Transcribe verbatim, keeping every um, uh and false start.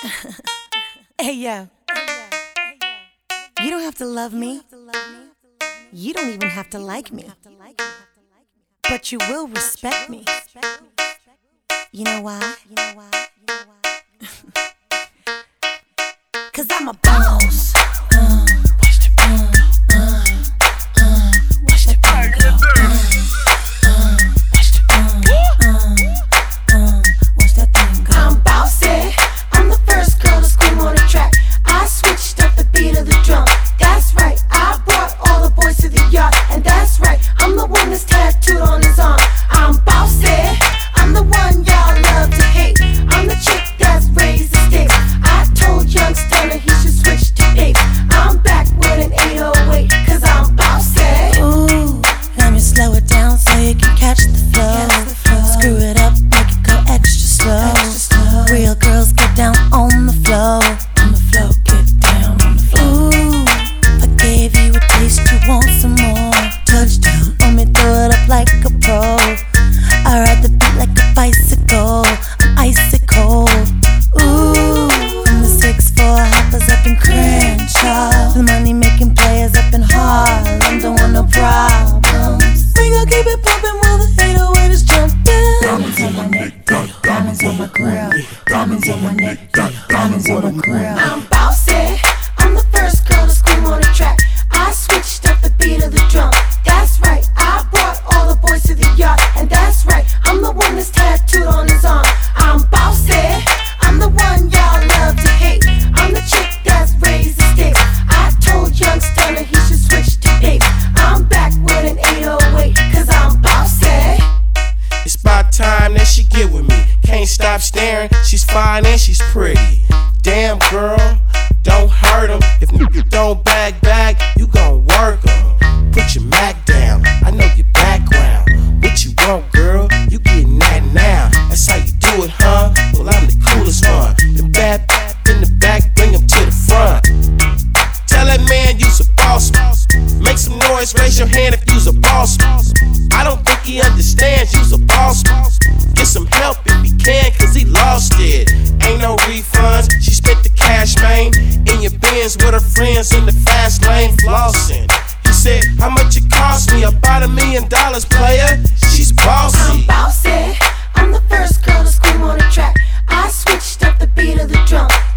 Hey yo, you don't have to love me. You don't even have to like me. But you will respect me. You know why? Cause I'm a boss. Uh, watch the uh, uh, uh, watch the pen go. Uh, uh, watch the uh, uh, uh, watch that thing go. I'm bossy. I'm the first girl to scream on the track. I switched up the beat of the drum. That's right. I brought all the boys to the yard, and that's right. I'm the one that's tattooed on his arm. I'm bossy. I'm the one y'all love to hate. I'm the chick that's raised the stakes. I told young Stunner he should switch to eight. I'm back with an eight oh eight, cause I'm bossy. Ooh, let me slow it down so you can catch the flow. Screw it up, make it go extra slow. Extra slow. Real girls get down on the floor. On the floor, get down on the floor. Ooh, if I gave you a taste, you want some more. Touchdown, let me throw it up like a pro. I ride the beat like a bicycle. I'm icy cold. Ooh, from the six four hoppers up in Crenshaw, the money making players up in Harlem don't want no problems. We gon' keep it poppin' while the eight oh eight is jumpin'. Diamonds on my neck, got diamonds on my grill. Diamonds on my neck, got diamonds on my grill. I'm bossy. I'm the first girl to scream on the track. I switched up the beat of the drum. That's right. I brought all the boys to the yard, and that's right. I'm the one that's tattooed on his arm. I'm bossy. I'm the one y'all love to hate. I'm the chick that's raised the stakes. I told young Stunner he should switch to eight. I'm back with an eight oh eight, cause I'm bossy. It's about time that she get with me. Can't stop staring, she's fine and she's pretty. Damn girl, don't hurt him. If niggas don't bag bag, you gon' work him. Put your Mac down, I know your background. What you want, girl? You getting that now. That's how you do it, huh? Well, I'm the coolest one. The bad in the back, bring him to the front. Tell that man you's a boss. Make some noise, raise your hand if you's a boss. I don't think he understands you's a boss. Get some help if he can, cause he lost it. Ain't no refunds, she spent the cash, man. In your Benz with her friends in the fast lane flossing. He said, how much it cost me? About a million dollars, player. She's bossy. I'm bossy. I'm the first girl to scream on the track. I switched up the beat of the drum.